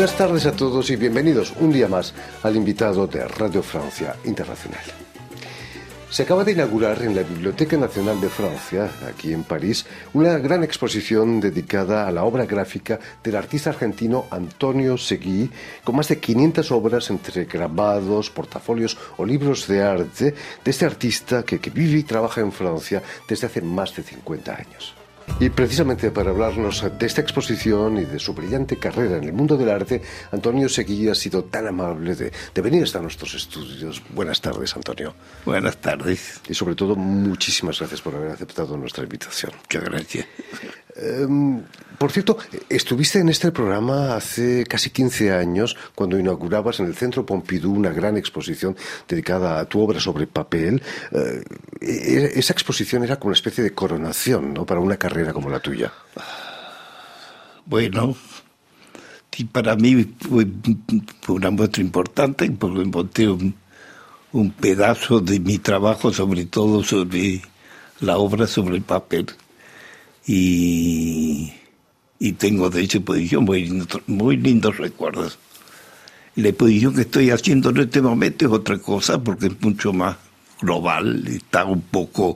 Buenas tardes a todos y bienvenidos un día más al invitado de Radio Francia Internacional. Se acaba de inaugurar en la Biblioteca Nacional de Francia, aquí en París, una gran exposición dedicada a la obra gráfica del artista argentino Antonio Seguí, con más de 500 obras entre grabados, portafolios o libros de arte de este artista que vive y trabaja en Francia desde hace más de 50 años. Y precisamente para hablarnos de esta exposición y de su brillante carrera en el mundo del arte, Antonio Seguí ha sido tan amable de venir hasta nuestros estudios. Buenas tardes, Antonio. Buenas tardes. Y sobre todo, muchísimas gracias por haber aceptado nuestra invitación. Muchas gracias. Por cierto, estuviste en este programa hace casi 15 años cuando inaugurabas en el Centro Pompidou una gran exposición dedicada a tu obra sobre papel. Esa exposición era como una especie de coronación, ¿no?, para una carrera como la tuya. Bueno, sí, para mí fue una muestra importante porque encontré un pedazo de mi trabajo, sobre todo sobre la obra sobre el papel. Y tengo de esa exposición muy lindos recuerdos. La exposición que estoy haciendo en este momento es otra cosa porque es mucho más global, está un poco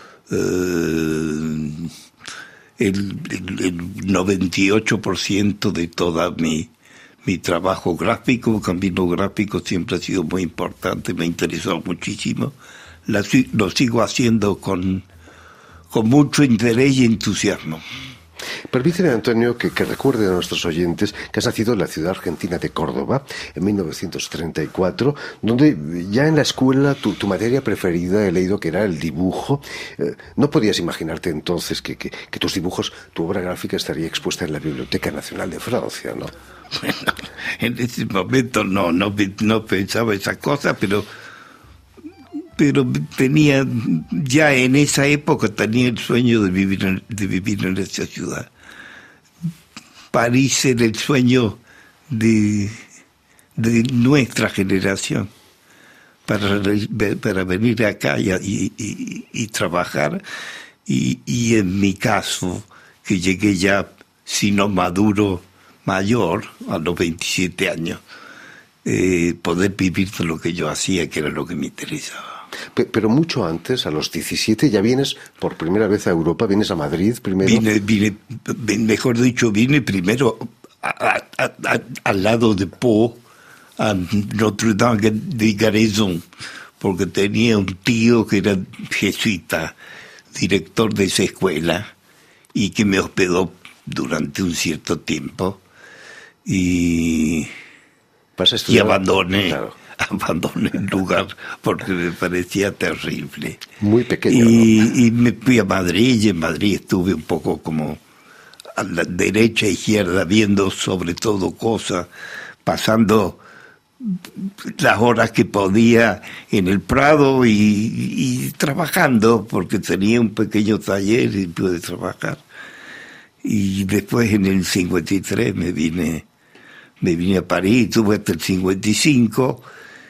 el 98% de toda mi trabajo gráfico, camino gráfico siempre ha sido muy importante, me interesó muchísimo, lo sigo haciendo con mucho interés y entusiasmo. Permíteme, Antonio, que recuerde a nuestros oyentes que has nacido en la ciudad argentina de Córdoba en 1934, donde ya en la escuela tu materia preferida he leído que era el dibujo. No podías imaginarte entonces que tus dibujos, tu obra gráfica estaría expuesta en la Biblioteca Nacional de Francia, ¿no? Bueno, en ese momento no pensaba esa cosa, pero tenía, ya en esa época tenía el sueño de vivir en esa ciudad. París era el sueño de nuestra generación para venir acá y trabajar. Y en mi caso, que llegué ya, si no mayor, a los 27 años, poder vivir de lo que yo hacía, que era lo que me interesaba. Pero mucho antes, a los 17, ya vienes por primera vez a Europa, vienes a Madrid primero. Vine primero al lado de Pau, a Notre-Dame de Garrison, porque tenía un tío que era jesuita, director de esa escuela, y que me hospedó durante un cierto tiempo, y abandoné. Claro. Abandoné el lugar porque me parecía terrible. Muy pequeño. Y me fui a Madrid, y en Madrid estuve un poco como a la derecha e izquierda, viendo sobre todo cosas, pasando las horas que podía en el Prado y trabajando, porque tenía un pequeño taller y pude trabajar. Y después en el 53 me vine a París, estuve hasta el 55.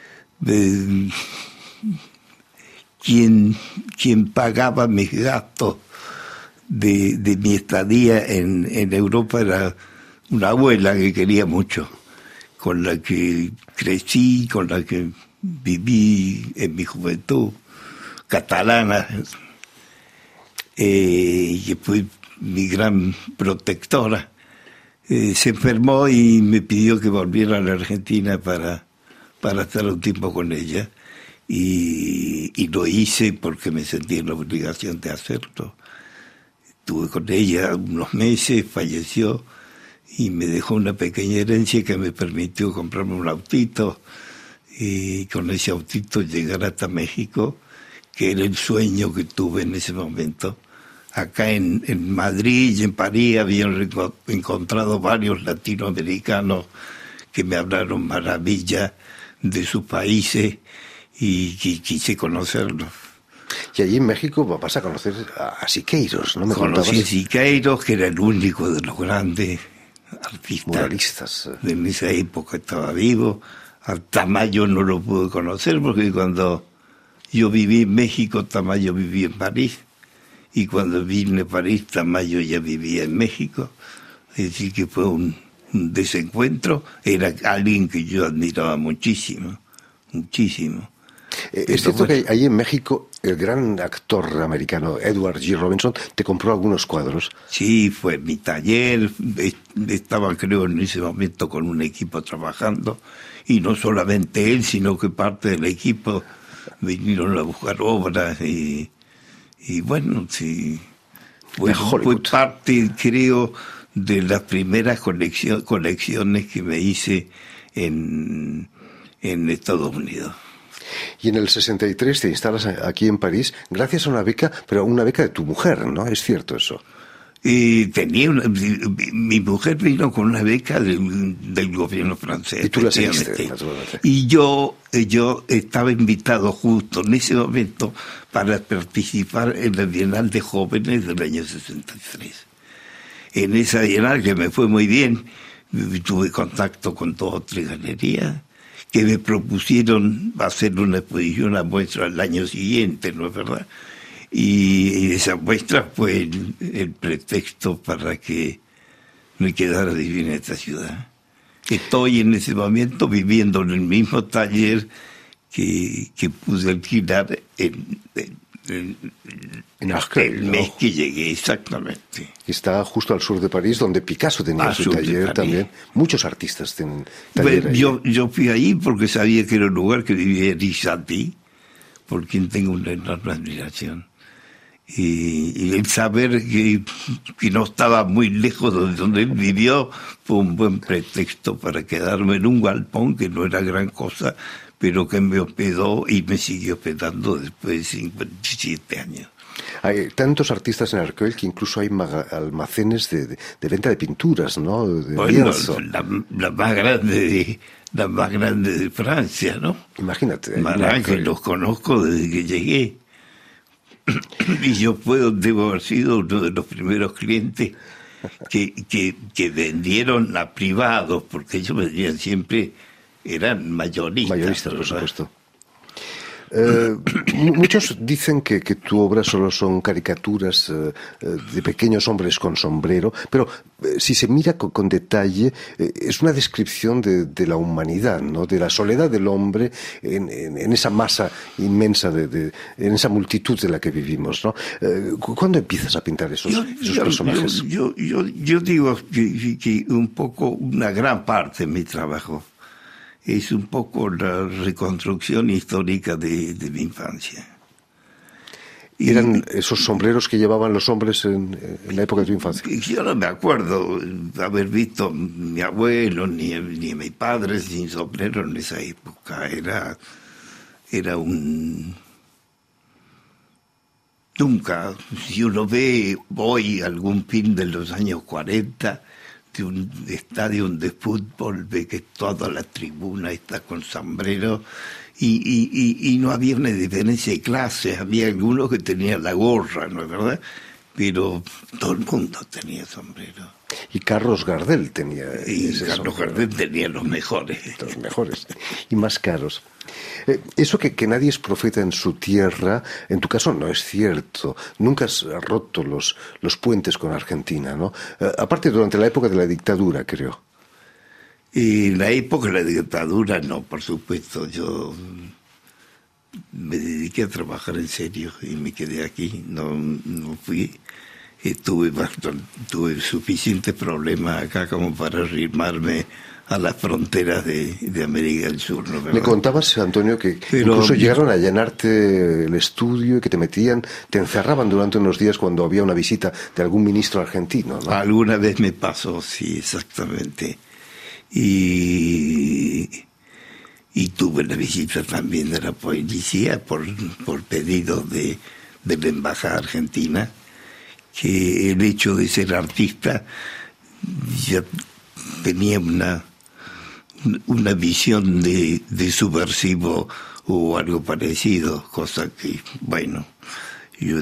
Quien pagaba mis gastos de mi estadía en Europa era una abuela que quería mucho, con la que crecí, con la que viví en mi juventud, catalana, que fue mi gran protectora. Se enfermó y me pidió que volviera a la Argentina para estar un tiempo con ella, y lo hice porque me sentí en la obligación de hacerlo. Estuve con ella unos meses, falleció y me dejó una pequeña herencia que me permitió comprarme un autito, y con ese autito llegar hasta México, que era el sueño que tuve en ese momento. Acá en Madrid y en París habían encontrado varios latinoamericanos que me hablaron maravilla de sus países y quise conocerlos. Y allí en México vas a conocer a Siqueiros, ¿no? Conocí a Siqueiros, que era el único de los grandes artistas muralistas. En esa época estaba vivo. A Tamayo no lo pude conocer porque cuando yo viví en México, Tamayo vivía en París, y cuando vine a París, Tamayo ya vivía en México. Es decir, que fue desencuentro, era alguien que yo admiraba muchísimo. Es cierto que ahí en México el gran actor americano Edward G. Robinson te compró algunos cuadros. Sí, fue mi taller, estaba creo en ese momento con un equipo trabajando, y no solamente él, sino que parte del equipo vinieron a buscar obras, y bueno, sí, fue parte, creo, de las primeras colecciones que me hice en Estados Unidos. Y en el 63 te instalas aquí en París gracias a una beca, pero una beca de tu mujer, ¿no? ¿Es cierto eso? Mi mujer vino con una beca del gobierno francés. Y tú la seguiste, naturalmente. Y yo estaba invitado justo en ese momento para participar en la Bienal de Jóvenes del año 63. En esa Bienal, que me fue muy bien, tuve contacto con 2 o 3 galerías que me propusieron hacer una exposición, una muestra al año siguiente, ¿no es verdad? Y esa muestra fue el pretexto para que me quedara a vivir en esta ciudad. Estoy en ese momento viviendo en el mismo taller que pude alquilar en Arcueil, el mes que llegué, exactamente. Está justo al sur de París, donde Picasso tenía su taller también. Muchos artistas tienen taller. Bueno, yo fui ahí porque sabía que era un lugar que vivía Risati, por quien tengo una enorme admiración. Y el saber que no estaba muy lejos de donde él vivió fue un buen pretexto para quedarme en un galpón que no era gran cosa, pero que me hospedó y me siguió hospedando después de 57 años. Hay tantos artistas en Arcueil que incluso hay almacenes de venta de pinturas, ¿no? Bueno, la más grande de Francia, ¿no? Imagínate. Que los conozco desde que llegué. Y yo debo haber sido uno de los primeros clientes que vendieron a privados, porque ellos vendían siempre, eran mayoristas. Mayoristas, por supuesto. Muchos dicen que tu obra solo son caricaturas de pequeños hombres con sombrero, pero si se mira con detalle, es una descripción de la humanidad, ¿no? De la soledad del hombre en esa masa inmensa, en esa multitud de la que vivimos, ¿no? ¿Cuándo empiezas a pintar esos personajes? Yo digo que un poco, una gran parte de mi trabajo es un poco la reconstrucción histórica de mi infancia. ¿Eran esos sombreros que llevaban los hombres en la época de tu infancia? Yo no me acuerdo de haber visto mi abuelo ni a mi padre sin sombrero en esa época. Era un... Nunca, si uno ve hoy algún film de los años 40... de un estadio de fútbol, ve que toda la tribuna está con sombrero y no había una diferencia de clase, había algunos que tenían la gorra, ¿no es verdad? Pero todo el mundo tenía sombrero. Y Carlos Gardel tenía Gardel tenía los mejores. Los mejores y más caros. Eso que nadie es profeta en su tierra, en tu caso no es cierto. Nunca has roto los puentes con Argentina, ¿no? Aparte durante la época de la dictadura, creo. Y la época de la dictadura no, por supuesto. Yo me dediqué a trabajar en serio y me quedé aquí. No fui. Tuve suficientes problemas acá como para arrimarme a las fronteras de América del Sur, ¿no? Me contabas, Antonio, que incluso llegaron a llenarte el estudio y que te encerraban durante unos días cuando había una visita de algún ministro argentino, ¿no? Alguna vez me pasó, sí, exactamente. Y tuve la visita también de la policía por pedido de la embajada argentina, que el hecho de ser artista ya tenía una visión de subversivo o algo parecido, cosa que, bueno, yo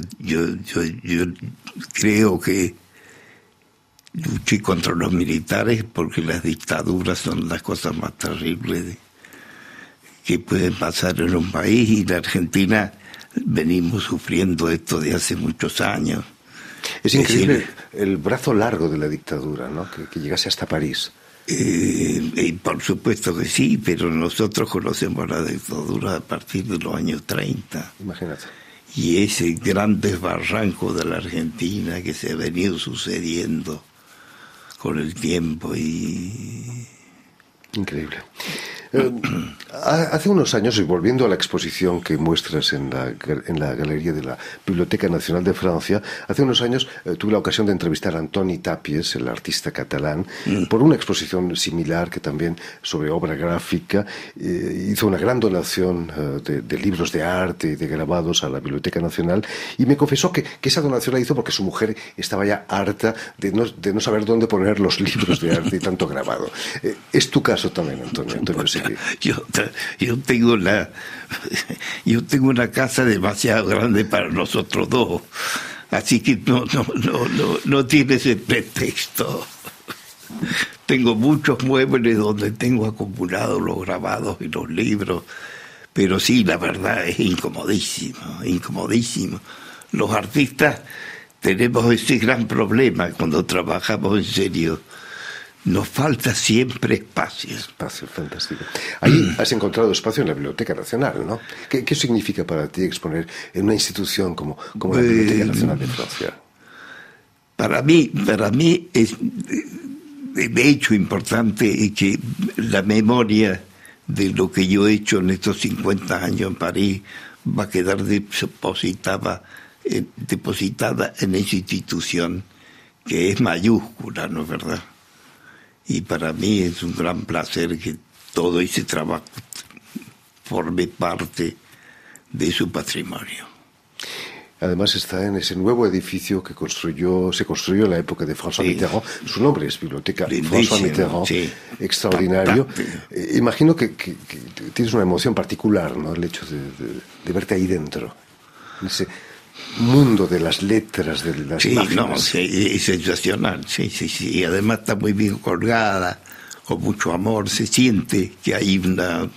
creo que luché contra los militares porque las dictaduras son las cosas más terribles que pueden pasar en un país, y la Argentina venimos sufriendo esto de hace muchos años. Es increíble el brazo largo de la dictadura, ¿no? Que llegase hasta París. Y por supuesto que sí, pero nosotros conocemos la dictadura a partir de los años 30. Imagínate. Y ese gran desbarranco de la Argentina que se ha venido sucediendo con el tiempo y... Increíble. Hace unos años, y volviendo a la exposición que muestras en la galería de la Biblioteca Nacional de Francia, hace unos años tuve la ocasión de entrevistar a Antoni Tàpies, el artista catalán, por una exposición similar que también sobre obra gráfica. Hizo una gran donación de libros de arte y de grabados a la Biblioteca Nacional, y me confesó que esa donación la hizo porque su mujer estaba ya harta de no saber dónde poner los libros de arte y tanto grabado. ¿Es tu caso también, Antonio? Yo tengo una casa demasiado grande para nosotros dos, así que no tiene ese pretexto. Tengo muchos muebles donde tengo acumulados los grabados y los libros, pero sí, la verdad es incomodísimo. Los artistas tenemos ese gran problema cuando trabajamos en serio. Nos falta siempre espacio. Espacio, fantástico. Ahí has encontrado espacio en la Biblioteca Nacional, ¿no? ¿Qué significa para ti exponer en una institución como la Biblioteca Nacional de Francia? Para mí es de hecho importante que la memoria de lo que yo he hecho en estos 50 años en París va a quedar depositada en esa institución que es mayúscula, ¿no es verdad? Y para mí es un gran placer que todo ese trabajo forme parte de su patrimonio. Además está en ese nuevo edificio que se construyó en la época de François Mitterrand. Su nombre es Biblioteca François Mitterrand, extraordinario. Imagino que tienes una emoción particular, ¿no? El hecho de verte ahí dentro, en ese mundo de las letras, de las imágenes. Es sensacional, sí. Y además está muy bien colgada, con mucho amor. Se siente que hay una...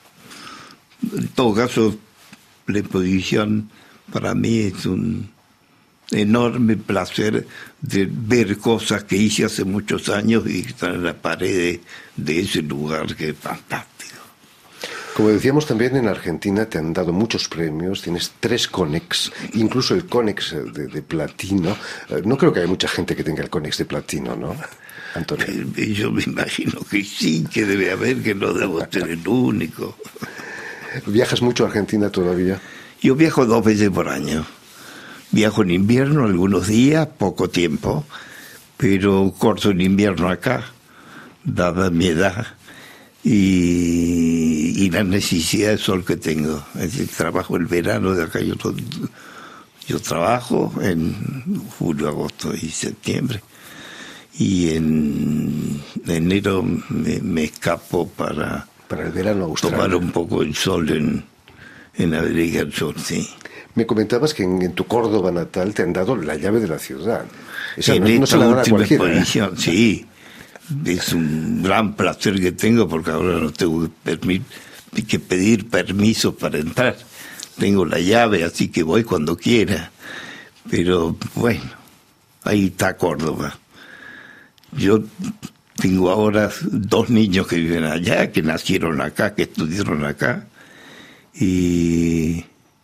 En todo caso, la exposición para mí es un enorme placer de ver cosas que hice hace muchos años y que están en la pared de ese lugar, que es fantástico. Como decíamos, también en Argentina te han dado muchos premios, tienes 3 Conex, incluso el Conex de platino. No creo que haya mucha gente que tenga el Conex de platino, ¿no, Antonio? Yo me imagino que sí, que debe haber, que no debo ser el único. ¿Viajas mucho a Argentina todavía? Yo viajo 2 veces por año. Viajo en invierno algunos días, poco tiempo, pero corto en invierno acá, dada mi edad y la necesidad de sol que tengo. Es decir, trabajo el verano de acá. Yo trabajo en julio, agosto y septiembre. Y en enero me escapo para el verano austral, tomar un poco el sol en América del Sur, sí. Me comentabas que en tu Córdoba natal te han dado la llave de la ciudad. Esa no se la dan a cualquiera. Sí. Es un gran placer que tengo porque ahora no tengo que pedir permiso para entrar. Tengo la llave, así que voy cuando quiera. Pero bueno, ahí está Córdoba. Yo tengo ahora 2 niños que viven allá, que nacieron acá, que estudiaron acá. Y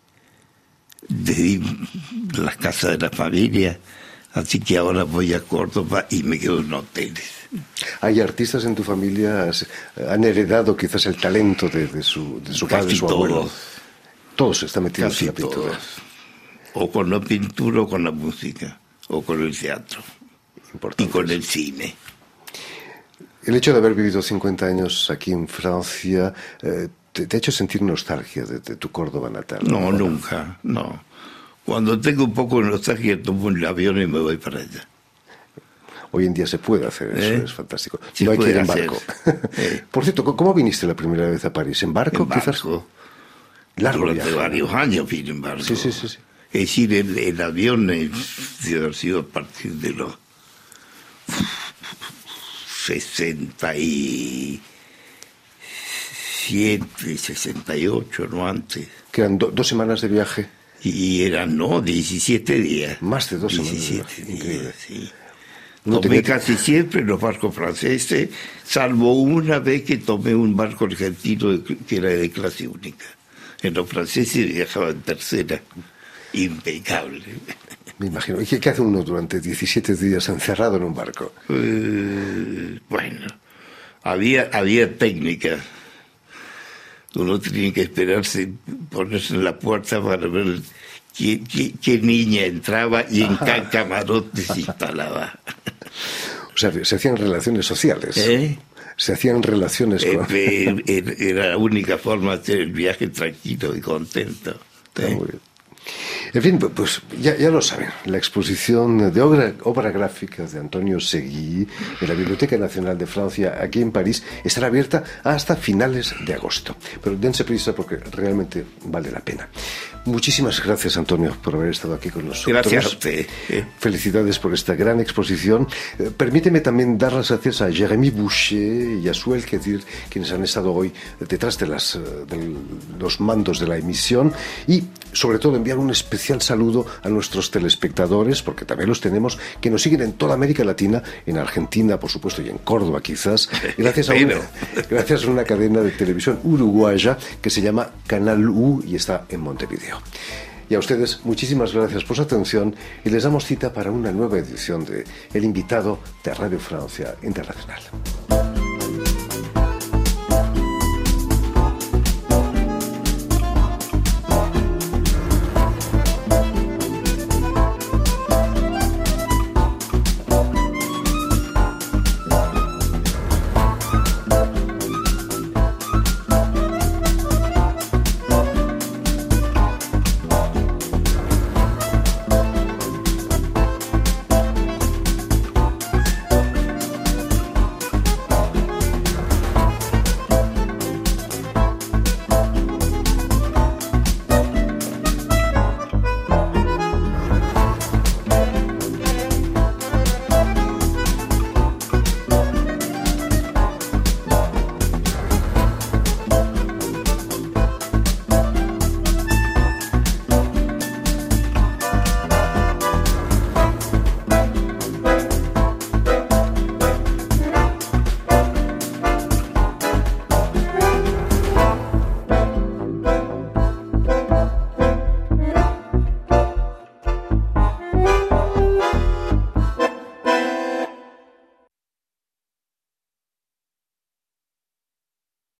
de las casas de la familia. Así que ahora voy a Córdoba y me quedo en hoteles. ¿Hay artistas en tu familia? ¿Han heredado quizás el talento de su padre, su abuelo? Todos están metidos en la pintura. O con la pintura o con la música, o con el teatro. Importante. Y con el cine. El hecho de haber vivido 50 años aquí en Francia, ¿te ha hecho sentir nostalgia de tu Córdoba natal? No, nunca, no. Cuando tengo un poco de nostalgia, tomo el avión y me voy para allá. Hoy en día se puede hacer eso, es fantástico. No hay que ir en barco. Por cierto, ¿cómo viniste la primera vez a París? ¿En barco, quizás? Largo durante viaje. Varios años vine en barco. Sí. Es decir, el avión debe haber sido a partir de los 67, 68, no antes. ¿Que eran 2 semanas de viaje? Y eran, 17 días. Más de 2 semanas. 17 días, sí. Tomé casi siempre en los barcos franceses, salvo una vez que tomé un barco argentino que era de clase única. En los franceses viajaba en tercera. Impecable. Me imagino. ¿Y qué hace uno durante 17 días encerrado en un barco? Bueno, había técnica. Uno tenía que esperarse, ponerse en la puerta para ver qué niña entraba y en qué camarote se instalaba. O sea, se hacían relaciones sociales. Se hacían relaciones con... Era la única forma de hacer el viaje tranquilo y contento. Muy bien. En fin, pues ya lo saben, la exposición de obra gráfica de Antonio Seguí en la Biblioteca Nacional de Francia, aquí en París, estará abierta hasta finales de agosto. Pero dense prisa porque realmente vale la pena. Muchísimas gracias, Antonio, por haber estado aquí con nosotros. Gracias a usted. Felicidades por esta gran exposición. Permíteme también dar las gracias a Jérémy Boucher y a Suel Kedir, quienes han estado hoy detrás de los mandos de la emisión, y sobre todo enviar un especial saludo a nuestros telespectadores, porque también los tenemos, que nos siguen en toda América Latina, en Argentina, por supuesto, y en Córdoba quizás, gracias a una cadena de televisión uruguaya que se llama Canal U y está en Montevideo. Y a ustedes, muchísimas gracias por su atención y les damos cita para una nueva edición de El Invitado de Radio Francia Internacional.